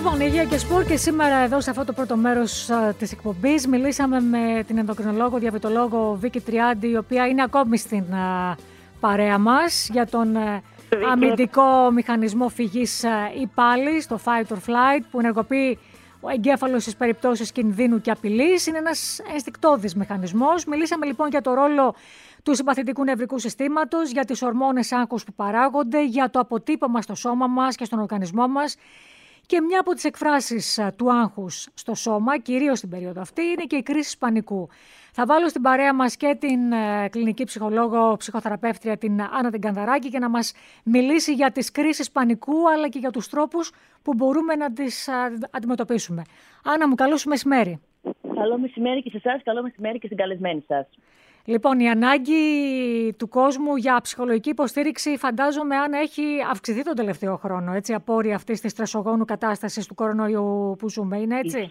Λοιπόν, Υγεία και Σπορ, και σήμερα εδώ σε αυτό το πρώτο μέρος της εκπομπής μιλήσαμε με την ενδοκρινολόγο, διαβητολόγο Βίκη Τριάντη, η οποία είναι ακόμη στην παρέα μας, για τον αμυντικό μηχανισμό φυγής ή πάλι, το fight or flight, που ενεργοποιεί ο εγκέφαλος στις περιπτώσεις κινδύνου και απειλής. Είναι ένας ενστικτώδης μηχανισμός. Μιλήσαμε λοιπόν για το ρόλο του συμπαθητικού νευρικού συστήματος, για τις ορμόνες άγχους που παράγονται, για το αποτύπωμα στο σώμα μας και στον οργανισμό μας. Και μια από τις εκφράσεις του άγχους στο σώμα, κυρίως στην περίοδο αυτή, είναι και η κρίση πανικού. Θα βάλω στην παρέα μας και την κλινική ψυχολόγο, ψυχοθεραπεύτρια, την Άννα την Κανδαράκη, για να μας μιλήσει για τις κρίσεις πανικού, αλλά και για τους τρόπους που μπορούμε να τις αντιμετωπίσουμε. Άννα μου, καλό σου μεσημέρι. Καλό μεσημέρι και σε εσάς, καλό μεσημέρι και στην καλεσμένη σας. Λοιπόν, η ανάγκη του κόσμου για ψυχολογική υποστήριξη, φαντάζομαι, αν έχει αυξηθεί τον τελευταίο χρόνο, έτσι, απόρρια αυτής της τρεσογόνου κατάστασης του κορονοϊού που ζούμε, είναι έτσι?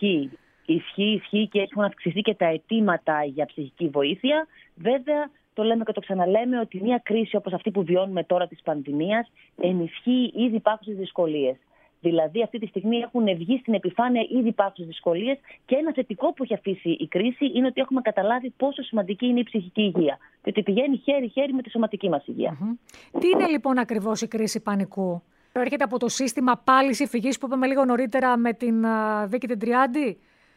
Ισχύει και έχουν αυξηθεί και τα αιτήματα για ψυχική βοήθεια. Βέβαια, το λέμε και το ξαναλέμε, ότι μια κρίση όπως αυτή που βιώνουμε τώρα της πανδημίας ενισχύει ήδη υπάρχουσες δυσκολίες. Δηλαδή, αυτή τη στιγμή έχουν βγει στην επιφάνεια ήδη υπάρχουσες δυσκολίες, και ένα θετικό που έχει αφήσει η κρίση είναι ότι έχουμε καταλάβει πόσο σημαντική είναι η ψυχική υγεία. Και ότι πηγαίνει χέρι-χέρι με τη σωματική μας υγεία. Τι είναι λοιπόν ακριβώς η κρίση πανικού? Έρχεται από το σύστημα πάλης φυγής που είπαμε λίγο νωρίτερα με την Βίκη την Τριάντη.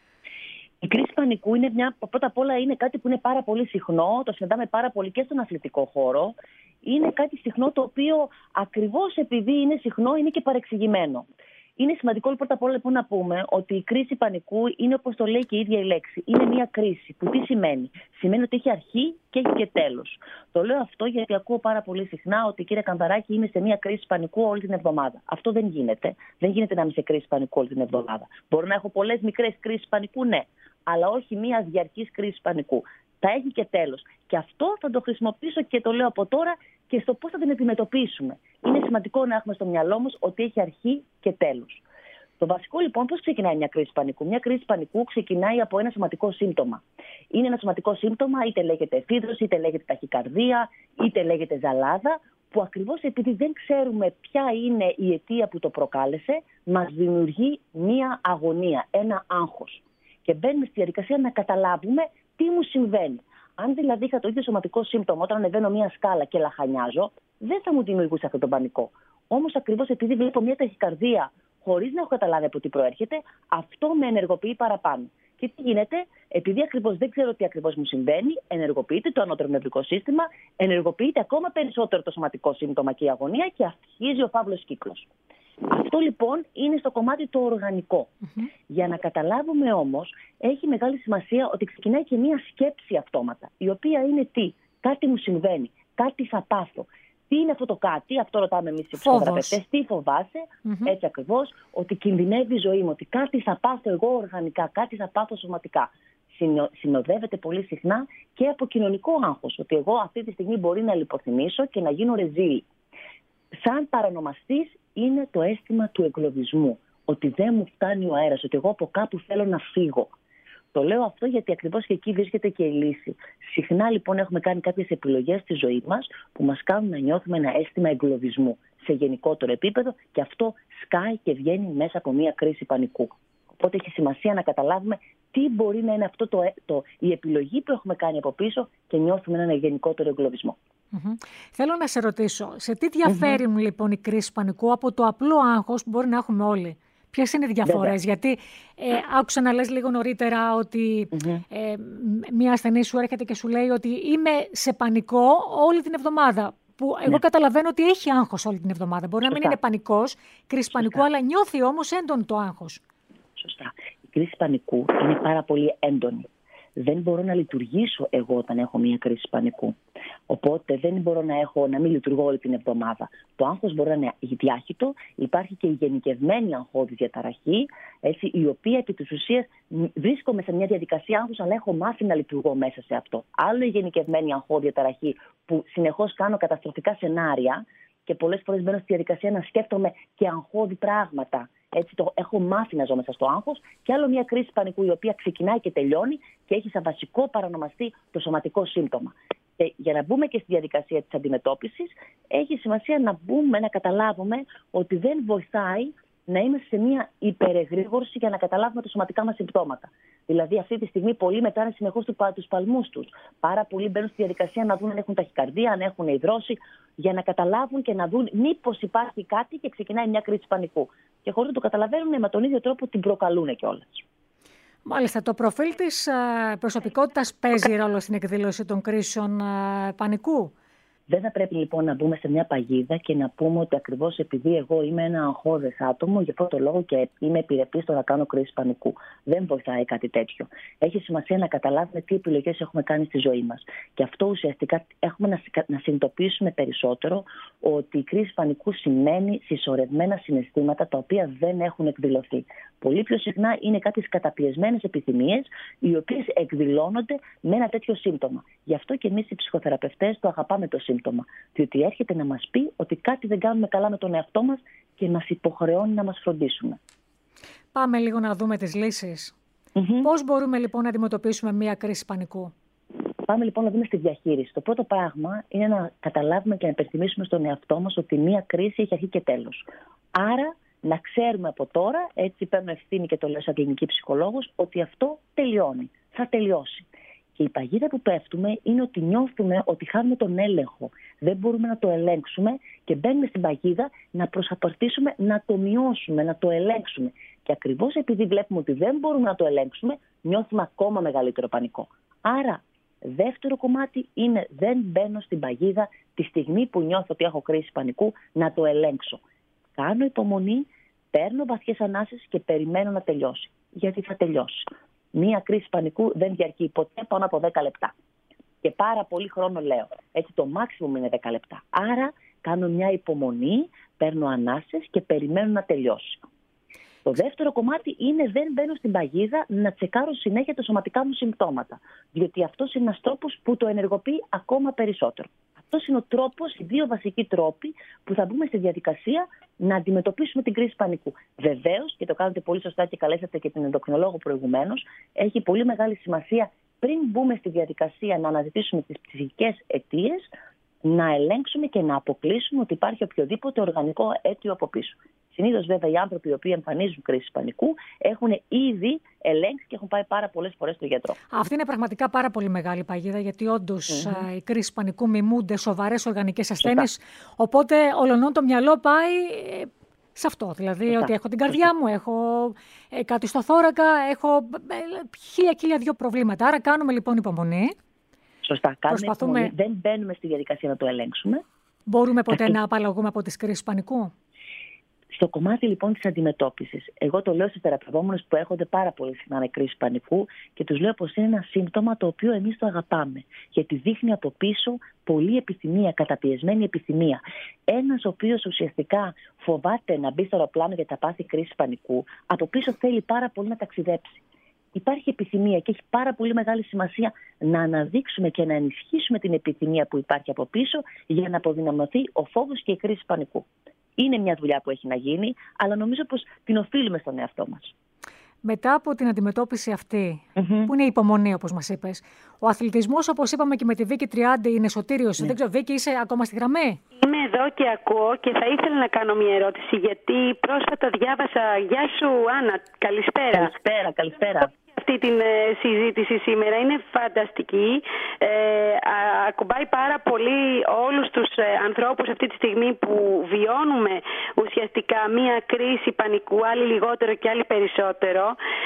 Η κρίση πανικού είναι πρώτα απ' όλα είναι κάτι που είναι πάρα πολύ συχνό, το συναντάμε πάρα πολύ και στον αθλητικό χώρο. Είναι κάτι συχνό, το οποίο ακριβώς επειδή είναι συχνό είναι και παρεξηγημένο. Είναι σημαντικό πρώτα απ' όλα να πούμε ότι η κρίση πανικού είναι, όπως το λέει και η ίδια η λέξη, είναι μια κρίση. Που τι σημαίνει? Σημαίνει ότι έχει αρχή και έχει και τέλος. Το λέω αυτό γιατί ακούω πάρα πολύ συχνά ότι, κύριε Κανδαράκη, είμαι σε μια κρίση πανικού όλη την εβδομάδα. Αυτό δεν γίνεται. Δεν γίνεται να είμαι σε κρίση πανικού όλη την εβδομάδα. Μπορώ να έχω πολλές μικρές κρίσεις πανικού, ναι, αλλά όχι μια διαρκής κρίση πανικού. Θα έχει και τέλος. Και αυτό θα το χρησιμοποιήσω και το λέω από τώρα και στο πώς θα την αντιμετωπίσουμε. Είναι σημαντικό να έχουμε στο μυαλό μας ότι έχει αρχή και τέλος. Το βασικό λοιπόν, πώς ξεκινάει μια κρίση πανικού? Μια κρίση πανικού ξεκινάει από ένα σωματικό σύμπτωμα. Είναι ένα σωματικό σύμπτωμα, είτε λέγεται εφίδρωση, είτε λέγεται ταχυκαρδία, είτε λέγεται ζαλάδα, που ακριβώς επειδή δεν ξέρουμε ποια είναι η αιτία που το προκάλεσε, μας δημιουργεί μια αγωνία, ένα άγχος. Και μπαίνουμε στη διαδικασία να καταλάβουμε τι μου συμβαίνει. Αν δηλαδή είχα το ίδιο σωματικό σύμπτωμα όταν ανεβαίνω μια σκάλα και λαχανιάζω, δεν θα μου δημιουργούσε αυτό τον πανικό. Όμως ακριβώς επειδή βλέπω μια ταχυκαρδία χωρίς να έχω καταλάβει από τι προέρχεται, αυτό με ενεργοποιεί παραπάνω. Και τι γίνεται? Επειδή ακριβώς δεν ξέρω τι ακριβώς μου συμβαίνει, ενεργοποιείται το ανώτερο νευρικό σύστημα, ενεργοποιείται ακόμα περισσότερο το σωματικό σύμπτωμα και η αγωνία, και αρχίζει ο φαύλος κύκλος. Αυτό λοιπόν είναι στο κομμάτι το οργανικό. Για να καταλάβουμε όμως, έχει μεγάλη σημασία ότι ξεκινάει και μία σκέψη αυτόματα, η οποία είναι τι? Κάτι μου συμβαίνει, κάτι θα πάθω. Τι είναι αυτό το κάτι? Αυτό ρωτάμε εμείς οι ψυχοθεραπευτές. Τι φοβάσαι? Έτσι ακριβώς, ότι κινδυνεύει η ζωή μου, ότι κάτι θα πάθω εγώ οργανικά, κάτι θα πάθω σωματικά. Συνοδεύεται πολύ συχνά και από κοινωνικό άγχος, ότι εγώ αυτή τη στιγμή μπορεί να λιποθυμήσω και να γίνω ρεζίλη. Σαν παρανομαστής είναι το αίσθημα του εγκλωβισμού, ότι δεν μου φτάνει ο αέρας, ότι εγώ από κάπου θέλω να φύγω. Το λέω αυτό γιατί ακριβώς και εκεί βρίσκεται και η λύση. Συχνά λοιπόν έχουμε κάνει κάποιες επιλογές στη ζωή μας που μας κάνουν να νιώθουμε ένα αίσθημα εγκλωβισμού σε γενικότερο επίπεδο, και αυτό σκάει και βγαίνει μέσα από μια κρίση πανικού. Οπότε έχει σημασία να καταλάβουμε τι μπορεί να είναι αυτό η επιλογή που έχουμε κάνει από πίσω και νιώθουμε ένα γενικότερο εγκλωβισμό. Θέλω να σε ρωτήσω, σε τι διαφέρει λοιπόν η κρίση πανικού από το απλό άγχος που μπορεί να έχουμε όλοι? Ποιες είναι οι διαφορές? Γιατί άκουσα να λες λίγο νωρίτερα ότι μία ασθενή σου έρχεται και σου λέει ότι είμαι σε πανικό όλη την εβδομάδα. Που εγώ καταλαβαίνω ότι έχει άγχος όλη την εβδομάδα. Μπορεί να μην είναι πανικός, κρίση πανικού, αλλά νιώθει όμως έντονο το άγχος. Σωστά. Η κρίση πανικού είναι πάρα πολύ έντονη. Δεν μπορώ να λειτουργήσω εγώ όταν έχω μια κρίση πανικού. Οπότε δεν μπορώ να μην λειτουργώ όλη την εβδομάδα. Το άγχος μπορεί να είναι διάχυτο, υπάρχει και η γενικευμένη αγχώδης διαταραχή, έτσι, η οποία επί της ουσίας βρίσκομαι σε μια διαδικασία άγχους, αλλά έχω μάθει να λειτουργώ μέσα σε αυτό. Άλλο η γενικευμένη αγχώδη διαταραχή, που συνεχώς κάνω καταστροφικά σενάρια και πολλές φορές μπαίνω στη διαδικασία να σκέφτομαι και αγχώδη πράγματα. Έτσι έχω μάθει να ζω μέσα στο άγχος. Και άλλο μια κρίση πανικού, η οποία ξεκινάει και τελειώνει και έχει σαν βασικό παρανομαστή το σωματικό σύμπτωμα. Και για να μπούμε και στη διαδικασία της αντιμετώπισης, έχει σημασία να καταλάβουμε ότι δεν βοηθάει να είμαστε σε μια υπερεγρήγορση για να καταλάβουμε τα σωματικά μας συμπτώματα. Δηλαδή, αυτή τη στιγμή πολλοί μετράνε συνεχώς τους παλμούς τους. Πάρα πολλοί μπαίνουν στη διαδικασία να δουν αν έχουν ταχυκαρδία, αν έχουν υδρώσει, για να καταλάβουν και να δουν μήπως υπάρχει κάτι και ξεκινάει μια κρίση πανικού. Και χωρίς να το καταλαβαίνουν, με τον ίδιο τρόπο την προκαλούν κιόλας. Μάλιστα, το προφίλ της προσωπικότητας παίζει ρόλο στην εκδήλωση των κρίσεων πανικού. Δεν θα πρέπει λοιπόν να μπούμε σε μια παγίδα και να πούμε ότι ακριβώς επειδή εγώ είμαι ένα αγχώδες άτομο, γι' αυτό το λόγο και είμαι επιρρεπής στο να κάνω κρίση πανικού. Δεν βοηθάει κάτι τέτοιο. Έχει σημασία να καταλάβουμε τι επιλογές έχουμε κάνει στη ζωή μας. Και αυτό ουσιαστικά έχουμε να συνειδητοποιήσουμε περισσότερο ότι η κρίση πανικού σημαίνει συσσωρευμένα συναισθήματα τα οποία δεν έχουν εκδηλωθεί. Πολύ πιο συχνά είναι κάποιες καταπιεσμένες επιθυμίες, οι οποίες εκδηλώνονται με ένα τέτοιο σύμπτωμα. Γι' αυτό και εμείς οι ψυχοθεραπευτές το αγαπάμε το σύμπτωμα. Διότι έρχεται να μας πει ότι κάτι δεν κάνουμε καλά με τον εαυτό μας και μας υποχρεώνει να μας φροντίσουμε. Πάμε λίγο να δούμε τις λύσεις. Πώς μπορούμε λοιπόν να αντιμετωπίσουμε μια κρίση πανικού? Πάμε λοιπόν να δούμε στη διαχείριση. Το πρώτο πράγμα είναι να καταλάβουμε και να υπενθυμίσουμε στον εαυτό μας ότι μια κρίση έχει αρχή και τέλος. Άρα, να ξέρουμε από τώρα, έτσι παίρνω ευθύνη και το λέω σαν κλινική ψυχολόγος, ότι αυτό τελειώνει. Θα τελειώσει. Και η παγίδα που πέφτουμε είναι ότι νιώθουμε ότι χάνουμε τον έλεγχο. Δεν μπορούμε να το ελέγξουμε και μπαίνουμε στην παγίδα να προσπαθήσουμε να το μειώσουμε, να το ελέγξουμε. Και ακριβώς επειδή βλέπουμε ότι δεν μπορούμε να το ελέγξουμε, νιώθουμε ακόμα μεγαλύτερο πανικό. Άρα, δεύτερο κομμάτι είναι δεν μπαίνω στην παγίδα τη στιγμή που νιώθω ότι έχω κρίση πανικού να το ελέγξω. Κάνω υπομονή, παίρνω βαθιές ανάσες και περιμένω να τελειώσει. Γιατί θα τελειώσει. Μία κρίση πανικού δεν διαρκεί ποτέ πάνω από 10 λεπτά. Και πάρα πολύ χρόνο λέω. Έτσι το maximum είναι 10 λεπτά. Άρα κάνω μια υπομονή, παίρνω ανάσες και περιμένω να τελειώσει. Το δεύτερο κομμάτι είναι δεν μπαίνω στην παγίδα να τσεκάρω συνέχεια τα σωματικά μου συμπτώματα. Διότι αυτός είναι ένας τρόπος που το ενεργοποιεί ακόμα περισσότερο. Αυτός είναι ο τρόπος, οι δύο βασικοί τρόποι που θα μπούμε στη διαδικασία να αντιμετωπίσουμε την κρίση πανικού. Βεβαίως, και το κάνετε πολύ σωστά και καλέσατε και την ενδοκρινολόγο προηγουμένως, έχει πολύ μεγάλη σημασία πριν μπούμε στη διαδικασία να αναζητήσουμε τις ψυχικές αιτίες, να ελέγξουμε και να αποκλείσουμε ότι υπάρχει οποιοδήποτε οργανικό αίτιο από πίσω. Συνήθως, βέβαια, οι άνθρωποι οι οποίοι εμφανίζουν κρίση πανικού έχουν ήδη ελέγξει και έχουν πάει πάρα πολλές φορές στο γιατρό. Αυτή είναι πραγματικά πάρα πολύ μεγάλη παγίδα, γιατί όντως οι κρίσεις πανικού μιμούνται σοβαρές οργανικές ασθένειες. Οπότε ολονών το μυαλό πάει σε αυτό. Δηλαδή ότι έχω την καρδιά μου, έχω κάτι στο θώρακα, έχω χίλια δυο προβλήματα. Άρα κάνουμε λοιπόν υπομονή. Σωστά, κάνουμε υπομονή. Δεν μπαίνουμε στη διαδικασία να το ελέγξουμε. Μπορούμε ποτέ να απαλλαγούμε από τις κρίσεις πανικού? Στο κομμάτι λοιπόν της αντιμετώπισης, εγώ το λέω στους θεραπευόμενους που έρχονται πάρα πολύ συχνά με κρίση πανικού και τους λέω πως είναι ένα σύμπτωμα το οποίο εμείς το αγαπάμε. Γιατί δείχνει από πίσω πολλή επιθυμία, καταπιεσμένη επιθυμία. Ένας ο οποίος ουσιαστικά φοβάται να μπει στο αεροπλάνο γιατί θα πάθει κρίση πανικού, από πίσω θέλει πάρα πολύ να ταξιδέψει. Υπάρχει επιθυμία και έχει πάρα πολύ μεγάλη σημασία να αναδείξουμε και να ενισχύσουμε την επιθυμία που υπάρχει από πίσω για να αποδυναμωθεί ο φόβος και η κρίση πανικού. Είναι μια δουλειά που έχει να γίνει, αλλά νομίζω πως την οφείλουμε στον εαυτό μας. Μετά από την αντιμετώπιση αυτή, που είναι η υπομονή, όπως μας είπες, ο αθλητισμός, όπως είπαμε και με τη Βίκη Τριάντη, είναι σωτήριος. Δεν ξέρω, Βίκη, είσαι ακόμα στη γραμμή? Είμαι εδώ και ακούω και θα ήθελα να κάνω μια ερώτηση, γιατί πρόσφατα διάβασα. Γεια σου, Άννα, καλησπέρα. Καλησπέρα. Αυτή την συζήτηση σήμερα είναι φανταστική. Ακουμπάει πάρα πολύ όλους τους ανθρώπους αυτή τη στιγμή που βιώνουμε ουσιαστικά μία κρίση πανικού, άλλοι λιγότερο και άλλοι περισσότερο.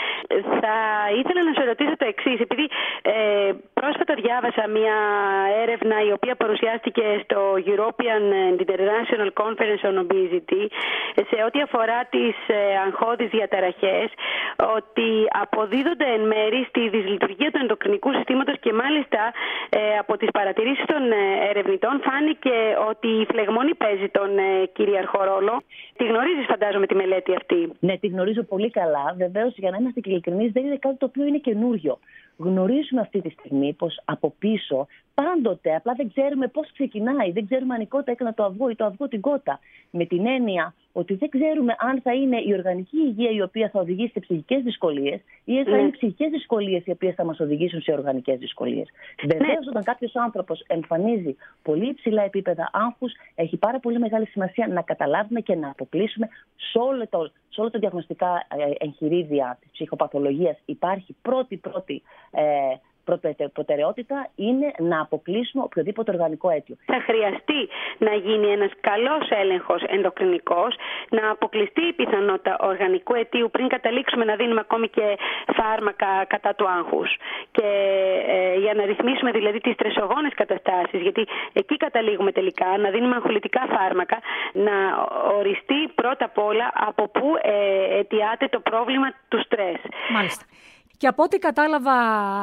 Θα ήθελα να σου ρωτήσω το εξής, επειδή πρόσφατα διάβασα μία έρευνα η οποία παρουσιάστηκε στο European International Conference on Obesity σε ό,τι αφορά τις αγχώδεις διαταραχές, ότι αποδίδονται εν μέρη στη δυσλειτουργία του ενδοκρινικού συστήματος και μάλιστα από τις παρατηρήσεις των ερευνητών φάνηκε ότι η φλεγμονή παίζει τον κυρίαρχο ρόλο. Τη γνωρίζεις, φαντάζομαι, τη μελέτη αυτή? Ναι, τη γνωρίζω πολύ καλά. Βεβαίως, για να είμαστε ειλικρινείς, δεν είναι κάτι το οποίο είναι καινούριο. Γνωρίζουμε αυτή τη στιγμή πως από πίσω πάντοτε, απλά δεν ξέρουμε πώς ξεκινάει, δεν ξέρουμε αν η κότα έκανε το αυγό ή το αυγό την κότα. Με την έννοια ότι δεν ξέρουμε αν θα είναι η οργανική υγεία η οποία θα οδηγήσει σε ψυχικές δυσκολίες ή θα είναι οι ψυχικές δυσκολίες οι οποίες θα μας οδηγήσουν σε οργανικές δυσκολίες. Βεβαίως, όταν κάποιος άνθρωπος εμφανίζει πολύ υψηλά επίπεδα άγχους, έχει πάρα πολύ μεγάλη σημασία να καταλάβουμε και να αποκλείσουμε σε όλο το διαγνωστικά εγχειρίδια της ψυχοπαθολογίας. Υπάρχει πρώτη προτεραιότητα είναι να αποκλείσουμε οποιοδήποτε οργανικό αίτιο. Θα χρειαστεί να γίνει ένας καλός έλεγχος ενδοκρινικός, να αποκλειστεί η πιθανότητα οργανικού αιτίου πριν καταλήξουμε να δίνουμε ακόμη και φάρμακα κατά του άγχους. Και για να ρυθμίσουμε δηλαδή τις στρεσογόνες καταστάσεις, γιατί εκεί καταλήγουμε τελικά, να δίνουμε αγχολητικά φάρμακα, να οριστεί πρώτα απ' όλα από πού αιτιάται το πρόβλημα του στρες. Μάλιστα. Και από ό,τι κατάλαβα,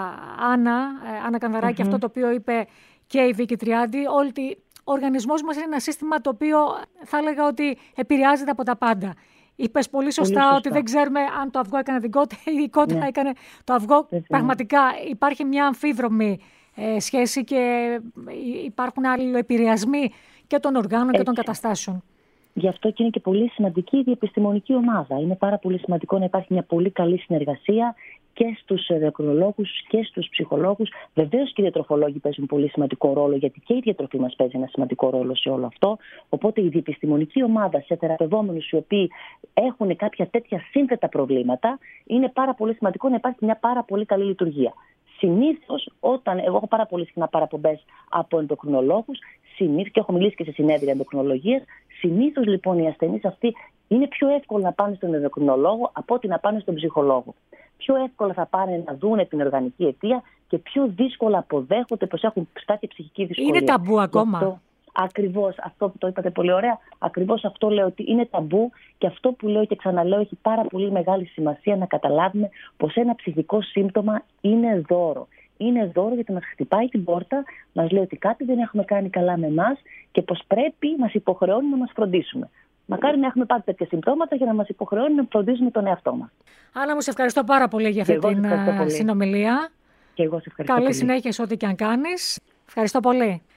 Άννα Κανδαράκη, αυτό το οποίο είπε και η Βίκη Τριάντη, ότι ο οργανισμός μας είναι ένα σύστημα το οποίο θα έλεγα ότι επηρεάζεται από τα πάντα. Είπες πολύ σωστά ότι δεν ξέρουμε αν το αυγό έκανε την κότα ή η κότα έκανε το αυγό. Πραγματικά υπάρχει μια αμφίδρομη σχέση και υπάρχουν αλληλοεπηρεασμοί και των οργάνων και των καταστάσεων. Γι' αυτό και είναι και πολύ σημαντική η διεπιστημονική ομάδα. Είναι πάρα πολύ σημαντικό να υπάρχει μια πολύ καλή συνεργασία και στους ενδοκρινολόγους και στους ψυχολόγους. Βεβαίως και οι διατροφολόγοι παίζουν πολύ σημαντικό ρόλο, γιατί και η διατροφή μας παίζει ένα σημαντικό ρόλο σε όλο αυτό. Οπότε η διεπιστημονική ομάδα σε θεραπευόμενους οι οποίοι έχουν κάποια τέτοια σύνθετα προβλήματα, είναι πάρα πολύ σημαντικό να υπάρχει μια πάρα πολύ καλή λειτουργία. Συνήθως, όταν εγώ έχω πάρα πολύ συχνά παραπομπές από ενδοκρινολόγους, και έχω μιλήσει και σε συνέδρια ενδοκρινολογίας, συνήθως λοιπόν οι ασθενείς αυτοί είναι πιο εύκολο να πάνε στον ενδοκρινολόγο από ότι να πάνε στον ψυχολόγο. Πιο εύκολα θα πάνε να δούνε την οργανική αιτία και πιο δύσκολα αποδέχονται πως έχουν κάποια ψυχική δυσκολία. Είναι ταμπού ακόμα. Ακριβώς αυτό που το είπατε πολύ ωραία, ακριβώς αυτό λέω ότι είναι ταμπού και αυτό που λέω και ξαναλέω έχει πάρα πολύ μεγάλη σημασία να καταλάβουμε πως ένα ψυχικό σύμπτωμα είναι δώρο. Είναι δώρο γιατί μας χτυπάει την πόρτα, μας λέει ότι κάτι δεν έχουμε κάνει καλά με εμάς και πως πρέπει, μας υποχρεώνει να μας φροντίσουμε. Μακάρι να έχουμε πάντα τέτοια συμπτώματα για να μας υποχρεώνει να φροντίζουμε τον εαυτό μας. Άννα, μου σε ευχαριστώ πάρα πολύ για αυτή την συνομιλία. Και εγώ σε ευχαριστώ Καλή πολύ. συνέχεια σε ό,τι και αν κάνεις. Ευχαριστώ πολύ.